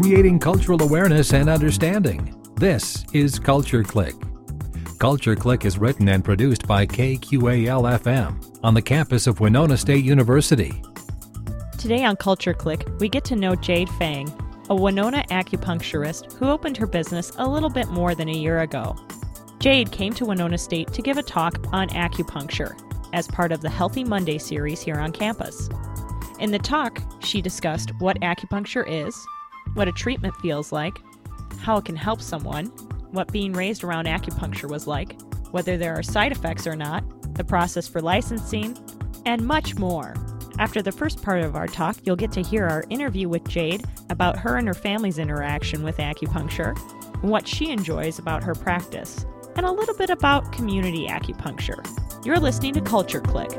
creating cultural awareness and understanding. This is Culture Click. Culture Click is written and produced by KQAL-FM on the campus of Winona State University. Today on Culture Click, we get to know Jade Fang, a Winona acupuncturist who opened her business a little bit more than a year ago. Jade came to Winona State to give a talk on acupuncture as part of the Healthy Monday series here on campus. In the talk, she discussed what acupuncture is, what a treatment feels like, how it can help someone, what being raised around acupuncture was like, whether there are side effects or not, the process for licensing, and much more. After the first part of our talk, you'll get to hear our interview with Jade about her and her family's interaction with acupuncture, what she enjoys about her practice, and a little bit about community acupuncture. You're listening to Culture Click.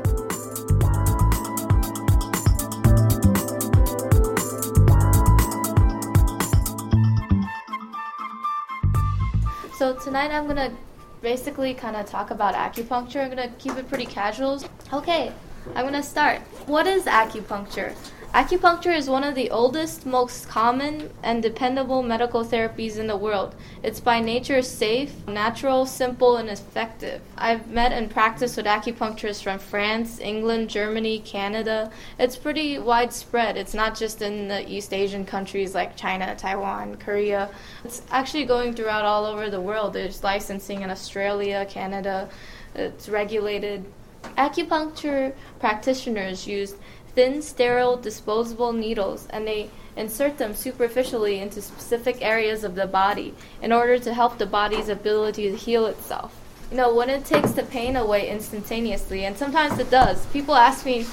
So tonight I'm going to basically kind of talk about acupuncture. I'm going to keep it pretty casual. Okay, I'm going to start. What is acupuncture? Acupuncture is one of the oldest, most common, and dependable medical therapies in the world. It's by nature safe, natural, simple, and effective. I've met and practiced with acupuncturists from France, England, Germany, Canada. It's pretty widespread. It's not just in the East Asian countries like China, Taiwan, Korea. It's actually going throughout all over the world. There's licensing in Australia, Canada. It's regulated. Acupuncture practitioners use thin, sterile, disposable needles, and they insert them superficially into specific areas of the body in order to help the body's ability to heal itself. When it takes the pain away instantaneously, and sometimes it does. People ask me,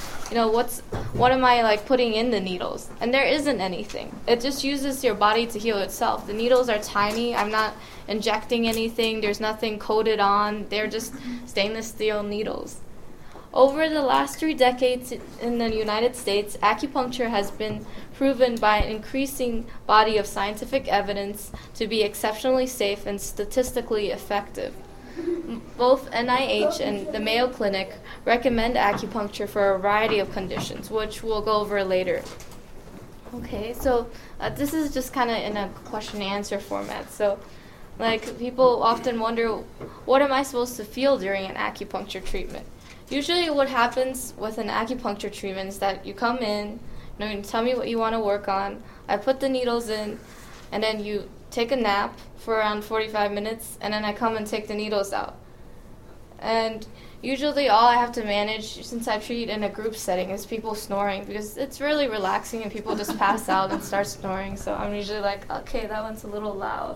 what am I putting in the needles? And there isn't anything. It just uses your body to heal itself. The needles are tiny. I'm not injecting anything. There's nothing coated on. They're just stainless steel needles. Over the last 3 decades in the United States, acupuncture has been proven by an increasing body of scientific evidence to be exceptionally safe and statistically effective. Both NIH and the Mayo Clinic recommend acupuncture for a variety of conditions, which we'll go over later. Okay, so this is just kind of in a question and answer format. So, people often wonder, what am I supposed to feel during an acupuncture treatment? Usually what happens with an acupuncture treatment is that you come in, you tell me what you want to work on, I put the needles in, and then you take a nap for around 45 minutes, and then I come and take the needles out. And usually all I have to manage, since I treat in a group setting, is people snoring, because it's really relaxing and people just pass out and start snoring, so I'm usually like, okay, that one's a little loud.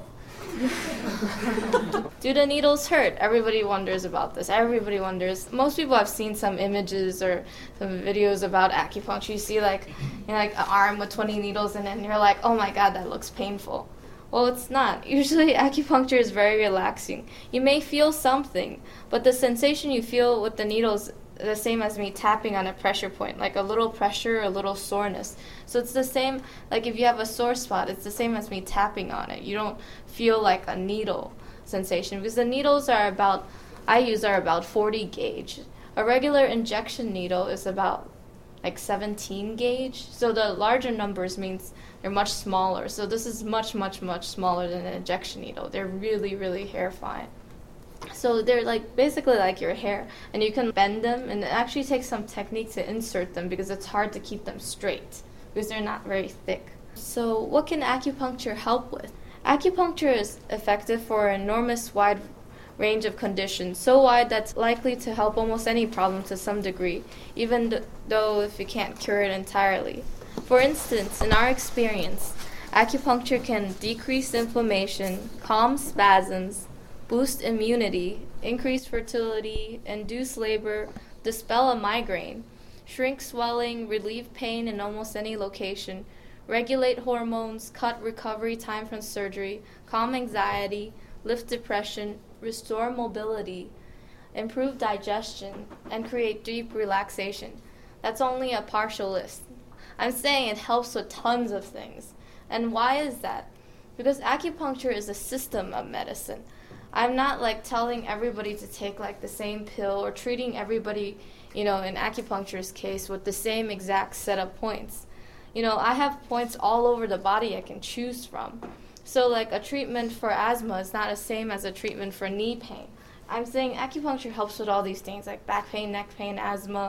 Do the needles hurt? Everybody wonders about this. Everybody wonders. Most people have seen some images or some videos about acupuncture. You see an arm with 20 needles in it, and you're like, oh my god, that looks painful. Well, it's not. Usually acupuncture is very relaxing. You may feel something, but the sensation you feel with the needles the same as me tapping on a pressure point, like a little pressure, a little soreness. So it's the same, if you have a sore spot, it's the same as me tapping on it. You don't feel like a needle sensation, because the needles are about 40 gauge. A regular injection needle is about 17 gauge. So the larger numbers means they're much smaller. So this is much, much, much smaller than an injection needle. They're really, really hair fine. So they're basically like your hair, and you can bend them, and it actually takes some technique to insert them because it's hard to keep them straight because they're not very thick. So what can acupuncture help with? Acupuncture is effective for an enormous wide range of conditions, so wide that's likely to help almost any problem to some degree, even though if you can't cure it entirely. For instance, in our experience, acupuncture can decrease inflammation, calm spasms, boost immunity, increase fertility, induce labor, dispel a migraine, shrink swelling, relieve pain in almost any location, regulate hormones, cut recovery time from surgery, calm anxiety, lift depression, restore mobility, improve digestion, and create deep relaxation. That's only a partial list. I'm saying it helps with tons of things. And why is that? Because acupuncture is a system of medicine. I'm not telling everybody to take the same pill or treating everybody, in acupuncture's case with the same exact set of points. I have points all over the body I can choose from. So like a treatment for asthma is not the same as a treatment for knee pain. I'm saying acupuncture helps with all these things like back pain, neck pain, asthma,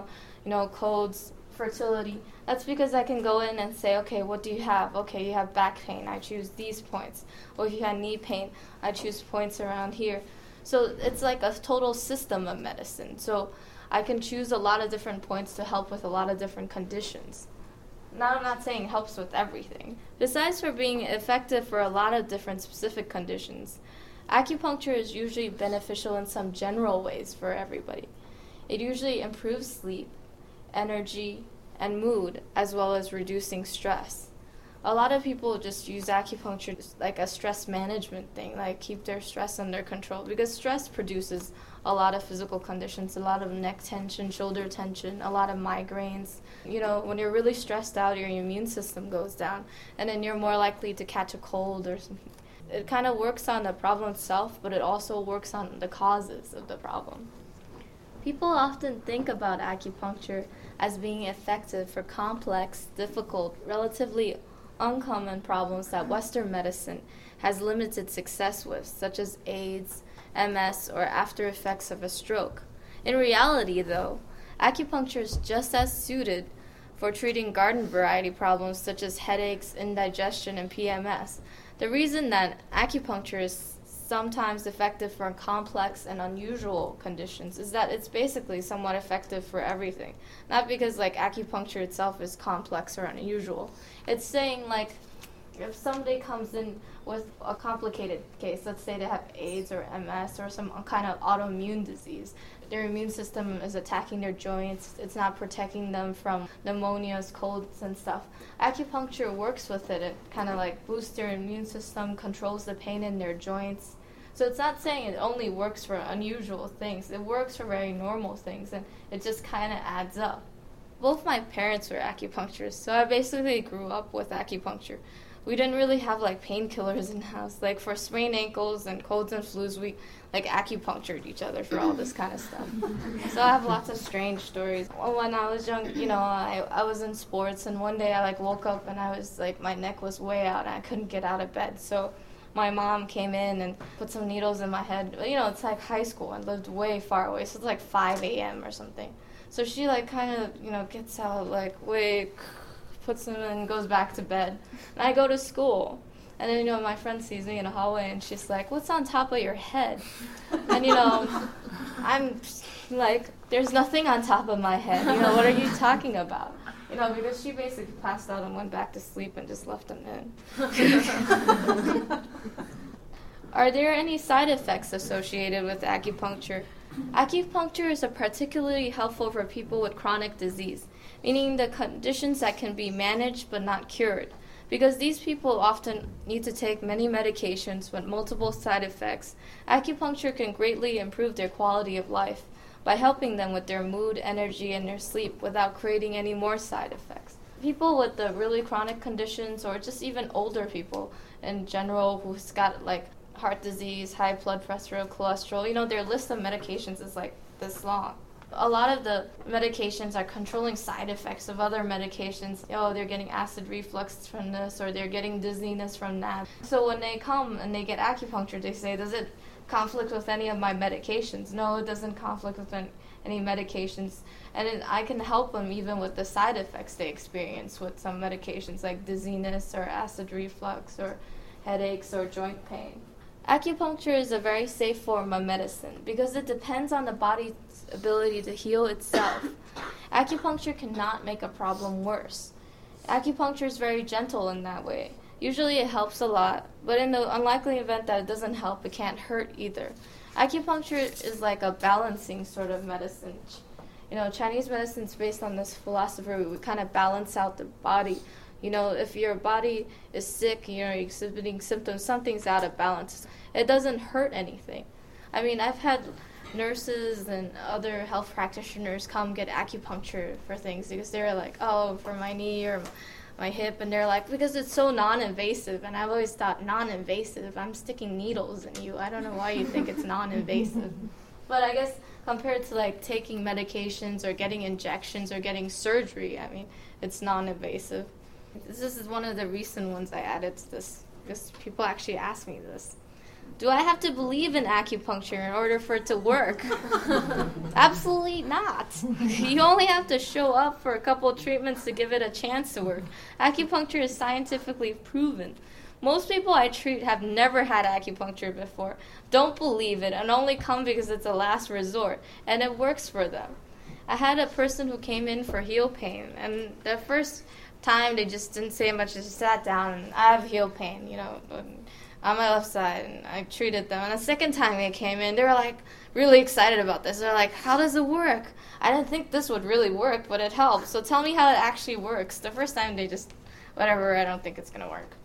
colds, fertility. That's because I can go in and say, okay, what do you have? Okay, you have back pain. I choose these points. Or if you have knee pain, I choose points around here. So it's like a total system of medicine. So I can choose a lot of different points to help with a lot of different conditions. Now, I'm not saying it helps with everything. Besides for being effective for a lot of different specific conditions, acupuncture is usually beneficial in some general ways for everybody. It usually improves sleep, energy, and mood, as well as reducing stress. A lot of people just use acupuncture like a stress management thing, like keep their stress under control, because stress produces a lot of physical conditions, a lot of neck tension, shoulder tension, a lot of migraines. When you're really stressed out, your immune system goes down, and then you're more likely to catch a cold or something. It kind of works on the problem itself, but it also works on the causes of the problem. People often think about acupuncture as being effective for complex, difficult, relatively uncommon problems that Western medicine has limited success with, such as AIDS, MS, or after effects of a stroke. In reality, though, acupuncture is just as suited for treating garden variety problems such as headaches, indigestion, and PMS. The reason that acupuncture is sometimes effective for complex and unusual conditions is that it's basically somewhat effective for everything. Not because acupuncture itself is complex or unusual. It's saying if somebody comes in with a complicated case, let's say they have AIDS or MS or some kind of autoimmune disease, their immune system is attacking their joints, it's not protecting them from pneumonias, colds, and stuff. Acupuncture works with it. It kind of boosts their immune system, controls the pain in their joints. So it's not saying it only works for unusual things. It works for very normal things, and it just kind of adds up. Both my parents were acupuncturists, so I basically grew up with acupuncture. We didn't really have painkillers in the house. For sprained ankles and colds and flus, we acupunctured each other for all this kind of stuff. So I have lots of strange stories. When I was young, I was in sports, and one day I woke up and I was my neck was way out and I couldn't get out of bed. So my mom came in and put some needles in my head. It's high school and lived way far away, so it's 5 a.m. or something. So she kind of gets out way, puts them in and goes back to bed. And I go to school. And then, my friend sees me in the hallway and she's like, "What's on top of your head?" And, I'm "There's nothing on top of my head. What are you talking about?" Because she basically passed out and went back to sleep and just left them in. Are there any side effects associated with acupuncture? Acupuncture is particularly helpful for people with chronic disease, meaning the conditions that can be managed but not cured. Because these people often need to take many medications with multiple side effects, acupuncture can greatly improve their quality of life by helping them with their mood, energy, and their sleep without creating any more side effects. People with the really chronic conditions, or just even older people in general who's got heart disease, high blood pressure, cholesterol, their list of medications is this long. A lot of the medications are controlling side effects of other medications. They're getting acid reflux from this, or they're getting dizziness from that. So when they come and they get acupuncture, they say, "Does it conflict with any of my medications?" No, it doesn't conflict with any medications. And I can help them even with the side effects they experience with some medications like dizziness or acid reflux or headaches or joint pain. Acupuncture is a very safe form of medicine because it depends on the body's ability to heal itself. Acupuncture cannot make a problem worse. Acupuncture is very gentle in that way. Usually it helps a lot, but in the unlikely event that it doesn't help, it can't hurt either. Acupuncture is like a balancing sort of medicine. Chinese medicine is based on this philosophy where we kind of balance out the body. If your body is sick, you're exhibiting symptoms, something's out of balance. It doesn't hurt anything. I've had nurses and other health practitioners come get acupuncture for things because they're like, "Oh, for my knee or my hip," and they're like, because it's so non-invasive, and I've always thought non-invasive, I'm sticking needles in you. I don't know why you think it's non-invasive. But I guess compared to taking medications or getting injections or getting surgery, it's non-invasive. This is one of the recent ones I added to this, because people actually ask me this. Do I have to believe in acupuncture in order for it to work? Absolutely not. You only have to show up for a couple of treatments to give it a chance to work. Acupuncture is scientifically proven. Most people I treat have never had acupuncture before, don't believe it, and only come because it's a last resort, and it works for them. I had a person who came in for heel pain, and the first time they just didn't say much, they just sat down, and I have heel pain, on my left side, and I treated them. And the second time they came in, they were like really excited about this. They're like, how does it work? I didn't think this would really work, but it helps. So tell me how it actually works. The first time they just, whatever, I don't think it's going to work.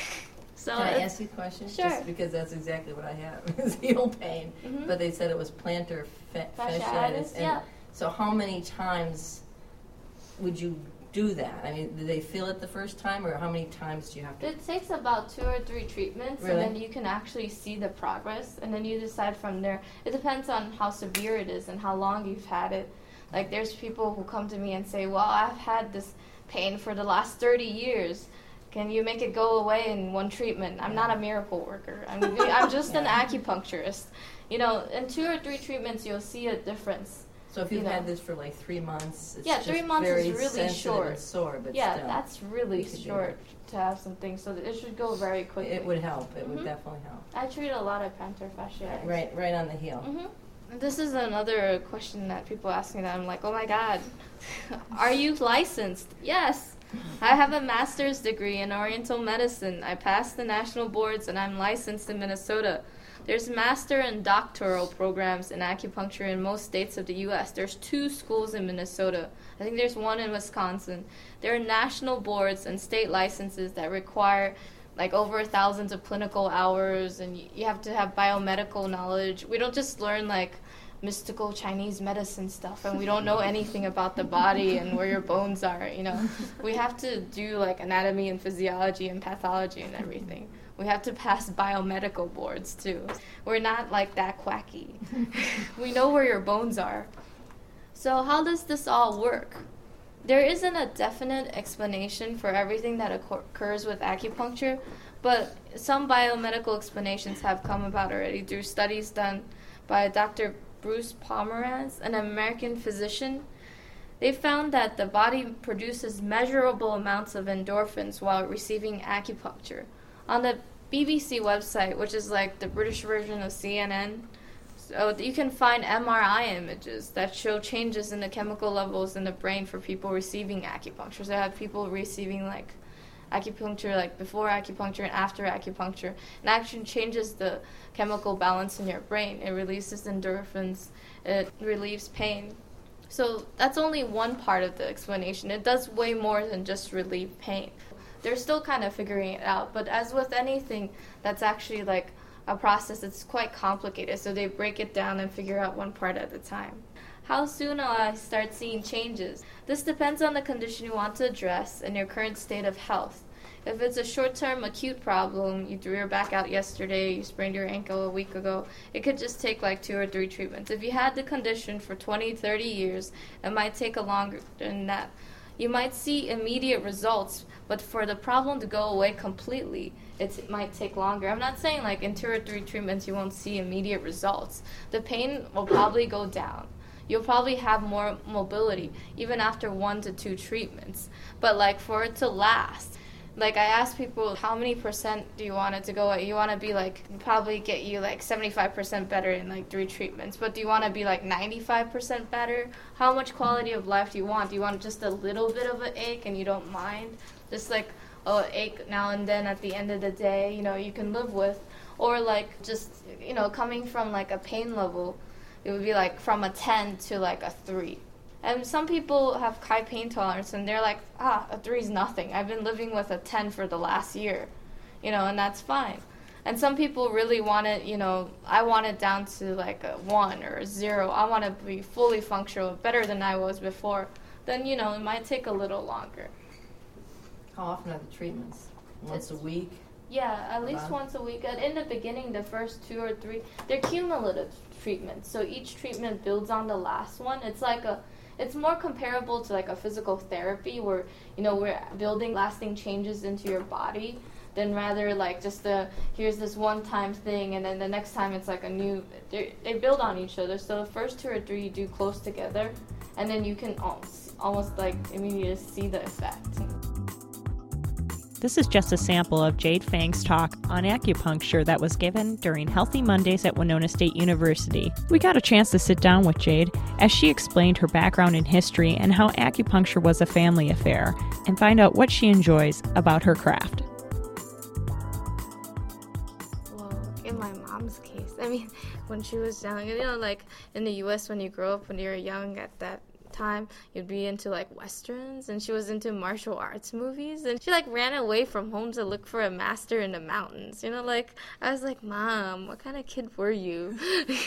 So can I ask you a question? Sure. Just because that's exactly what I have, is heel pain. Mm-hmm. But they said it was plantar fasciitis. Yeah. So how many times would you do that? I mean, do they feel it the first time, or how many times do you have to? It takes about 2 or 3 treatments, really? And then you can actually see the progress, and then you decide from there. It depends on how severe it is and how long you've had it. Like, there's people who come to me and say, well, I've had this pain for the last 30 years. Can you make it go away in 1 treatment? I'm not a miracle worker. I'm just an acupuncturist. In 2 or 3 treatments, you'll see a difference. So if you've had this for like 3 months, it's 3 months very is really short. And sore, but yeah, still, that's really short to have something. So it should go very quickly. It would help. It would definitely help. I treat a lot of plantar fasciitis. Right on the heel. Mm-hmm. This is another question that people ask me that I'm like, oh my God, are you licensed? Yes. I have a master's degree in Oriental medicine. I passed the national boards and I'm licensed in Minnesota. There's master and doctoral programs in acupuncture in most states of the U.S. There's 2 schools in Minnesota. I think there's 1 in Wisconsin. There are national boards and state licenses that require like over thousands of clinical hours, and you have to have biomedical knowledge. We don't just learn like mystical Chinese medicine stuff, and we don't know anything about the body and where your bones are, We have to do like anatomy and physiology and pathology and everything. We have to pass biomedical boards, too. We're not, like, that quacky. We know where your bones are. So how does this all work? There isn't a definite explanation for everything that occurs with acupuncture, but some biomedical explanations have come about already through studies done by Dr. Bruce Pomeranz, an American physician. They found that the body produces measurable amounts of endorphins while receiving acupuncture. On the BBC website, which is like the British version of CNN, so you can find MRI images that show changes in the chemical levels in the brain for people receiving acupuncture. So they have people receiving like acupuncture, like before acupuncture and after acupuncture, and actually changes the chemical balance in your brain. It releases endorphins, it relieves pain. So that's only one part of the explanation. It does way more than just relieve pain. They're still kind of figuring it out, but as with anything that's actually like a process that's quite complicated, so they break it down and figure out one part at a time. How soon will I start seeing changes? This depends on the condition you want to address and your current state of health. If it's a short-term acute problem, you threw your back out yesterday, you sprained your ankle a week ago, it could just take like 2 or 3 treatments. If you had the condition for 20, 30 years, it might take a longer than that. You might see immediate results, but for the problem to go away completely, it might take longer. I'm not saying like in 2 or 3 treatments you won't see immediate results. The pain will probably go down. You'll probably have more mobility, even after 1 to 2 treatments. But like for it to last, like I ask people, how many percent do you want it to go at? You want to be like, probably get you like 75% better in like 3 treatments. But do you want to be like 95% better? How much quality of life do you want? Do you want just a little bit of an ache and you don't mind? Just like an ache now and then at the end of the day, you can live with. Or like just, coming from like a pain level, it would be like from a 10 to like a 3. And some people have high pain tolerance, and they're like, a 3 is nothing. I've been living with a 10 for the last year, and that's fine. And some people really want it, I want it down to like a 1 or a 0. I want to be fully functional, better than I was before. Then, it might take a little longer. How often are the treatments? Once a week? Yeah, at least once a week. And in the beginning, the first 2 or 3, they're cumulative treatments. So each treatment builds on the last one. It's like it's more comparable to like a physical therapy where, you know, we're building lasting changes into your body than rather like just here's this one-time thing and then the next time it's like a new, they build on each other. So the first 2 or 3 you do close together and then you can almost like immediately see the effect. This is just a sample of Jade Fang's talk on acupuncture that was given during Healthy Mondays at Winona State University. We got a chance to sit down with Jade as she explained her background in history and how acupuncture was a family affair, and find out what she enjoys about her craft. Well, in my mom's case, I mean, when she was young, you know, like in the U.S. when you grow up when you're young at that time, you'd be into like westerns, and she was into martial arts movies, and she like ran away from home to look for a master in the mountains, you know. Like I was like, Mom, what kind of kid were you?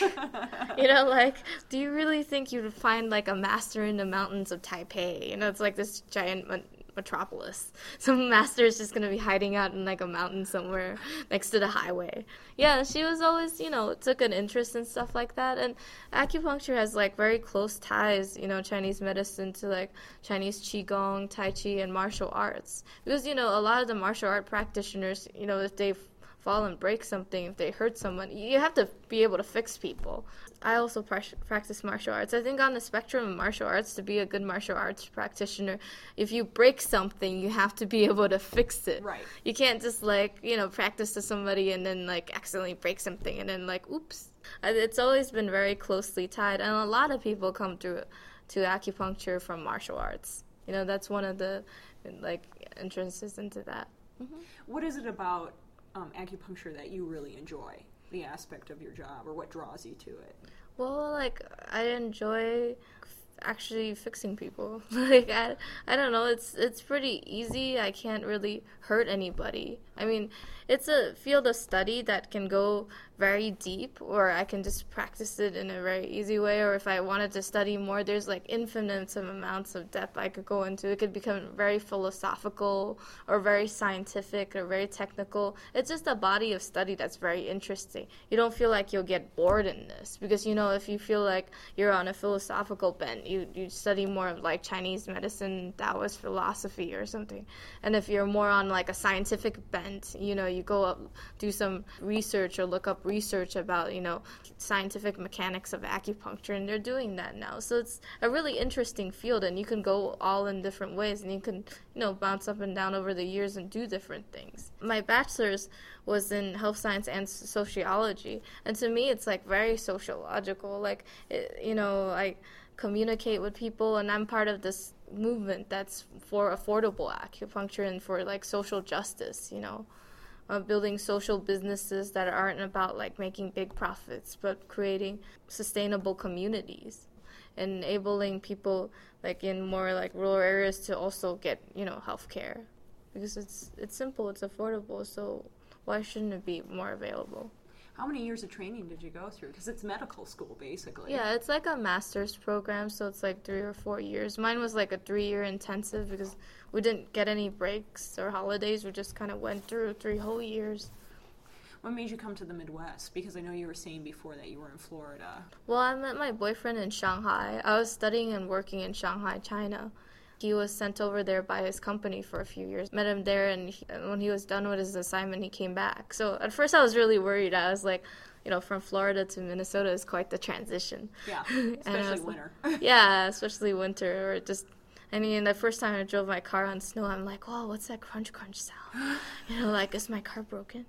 You know, like, do you really think you'd find like a master in the mountains of Taipei? You know, it's like this giant metropolis. Some master is just gonna be hiding out in like a mountain somewhere next to the highway. Yeah, she was always, you know, took an interest in stuff like that. And acupuncture has like very close ties, you know, Chinese medicine to like Chinese Qigong, Tai Chi, and martial arts. Because, you know, a lot of the martial art practitioners, you know, if they fall and break something, if they hurt someone, you have to be able to fix people. I also practice martial arts. I think on the spectrum of martial arts, to be a good martial arts practitioner, if you break something, you have to be able to fix it. Right. You can't just, like, you know, practice to somebody and then, like, accidentally break something and then, like, oops. It's always been very closely tied, and a lot of people come through to acupuncture from martial arts. You know, that's one of the, like, entrances into that. Mm-hmm. What is it about acupuncture that you really enjoy, the aspect of your job, or what draws you to it? Well, like, I enjoy actually fixing people. Like, I don't know, it's pretty easy. I can't really hurt anybody. I mean, it's a field of study that can go very deep, or I can just practice it in a very easy way, or if I wanted to study more, there's like infinite amounts of depth I could go into. It could become very philosophical or very scientific or very technical. It's just a body of study that's very interesting. You don't feel like you'll get bored in this, because, you know, if you feel like you're on a philosophical bent, you study more of like Chinese medicine, Taoist philosophy or something. And if you're more on like a scientific bent, you know, you go up, do some research or look up research about, you know, scientific mechanics of acupuncture, and they're doing that now. So it's a really interesting field, and you can go all in different ways, and you can, you know, bounce up and down over the years and do different things. My bachelor's was in health science and sociology, and to me it's like very sociological. Like, you know, I communicate with people, and I'm part of this movement that's for affordable acupuncture and for like social justice, you know. Building social businesses that aren't about like making big profits, but creating sustainable communities, enabling people like in more like rural areas to also get, you know, health care, because it's simple, it's affordable, so why shouldn't it be more available? How many years of training did you go through? Because it's medical school, basically. Yeah, it's like a master's program, so it's like 3 or 4 years. Mine was like a 3-year intensive, because we didn't get any breaks or holidays. We just kind of went through 3 whole years. What made you come to the Midwest? Because I know you were saying before that you were in Florida. Well, I met my boyfriend in Shanghai. I was studying and working in Shanghai, China. He was sent over there by his company for a few years. Met him there, and when he was done with his assignment, he came back. So at first I was really worried. I was like, you know, from Florida to Minnesota is quite the transition. Yeah, especially winter. Yeah, especially winter. Or just, I mean, the first time I drove my car on snow, I'm like, whoa, what's that crunch, crunch sound? You know, like, is my car broken?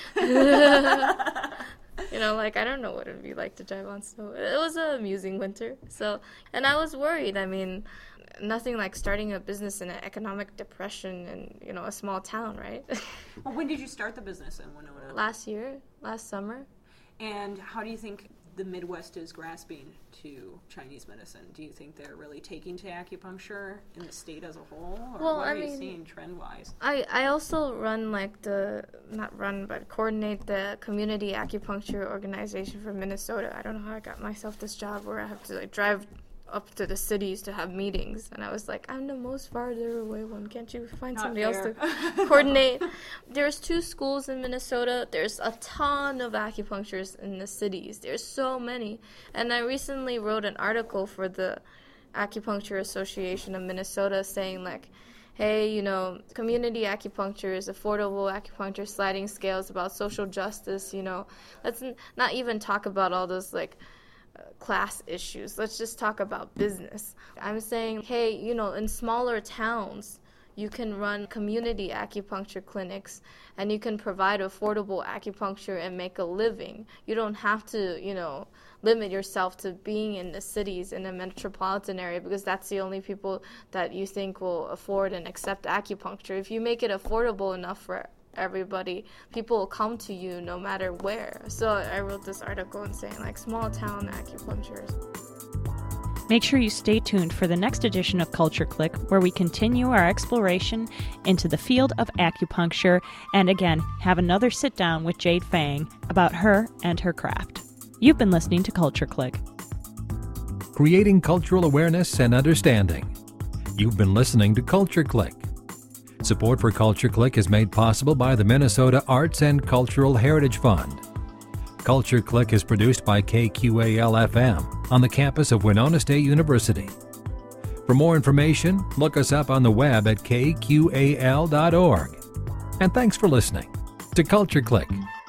You know, like, I don't know what it would be like to drive on snow. It was an amusing winter. So, and I was worried. I mean, nothing like starting a business in an economic depression in, you know, a small town, right? Well, when did you start the business in Winona? Last summer. And how do you think the Midwest is grasping to Chinese medicine? Do you think they're really taking to acupuncture in the state as a whole? Or well, what are you seeing trend-wise? I also run like coordinate the community acupuncture organization for Minnesota. I don't know how I got myself this job where I have to like drive up to the cities to have meetings, and I was like, I'm the most farther away one. Can't you find somebody else to coordinate? There's 2 schools in Minnesota. There's a ton of acupuncturists in the cities. There's so many. And I recently wrote an article for the Acupuncture Association of Minnesota saying like, hey, you know, community acupuncture is affordable acupuncture, sliding scales, about social justice, you know. Let's not even talk about all those like class issues. Let's just talk about business. I'm saying, hey, you know, in smaller towns, you can run community acupuncture clinics and you can provide affordable acupuncture and make a living. You don't have to, you know, limit yourself to being in the cities, in the metropolitan area, because that's the only people that you think will afford and accept acupuncture. If you make it affordable enough for everybody, people will come to you no matter where. So I wrote this article and saying like small town acupuncture. Make sure you stay tuned for the next edition of Culture Click, where we continue our exploration into the field of acupuncture and again have another sit down with Jade Fang about her and her craft. You've been listening to Culture Click. Creating cultural awareness and understanding. You've been listening to Culture Click. Support for Culture Click is made possible by the Minnesota Arts and Cultural Heritage Fund. Culture Click is produced by KQAL-FM on the campus of Winona State University. For more information, look us up on the web at kqal.org. And thanks for listening to Culture Click.